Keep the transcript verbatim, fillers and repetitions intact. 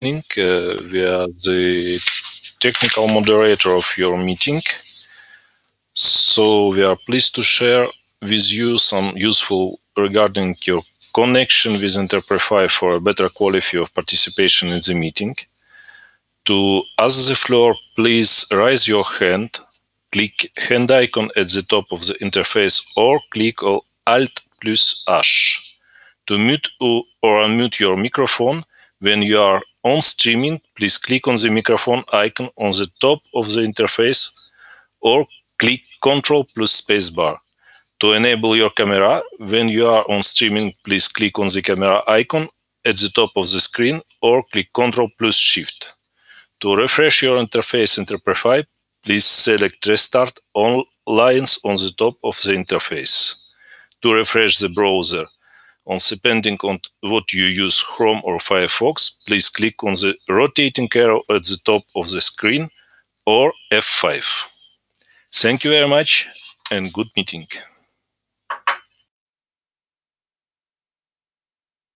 evening. Uh, we are the technical moderator of your meeting. So we are pleased to share with you some useful regarding your connection with Enterprise for a better quality of participation in the meeting. To ask the floor, please raise your hand, click hand icon at the top of the interface or click Alt plus H. To mute or unmute your microphone when you are on streaming, please click on the microphone icon on the top of the interface or click Ctrl plus spacebar. To enable your camera when you are on streaming, please click on the camera icon at the top of the screen or click Ctrl plus Shift. To refresh your interface Enterprise, please select Restart all lines on the top of the interface. To refresh the browser, on depending on what you use, Chrome or Firefox, please click on the rotating arrow at the top of the screen or F five. Thank you very much and good meeting.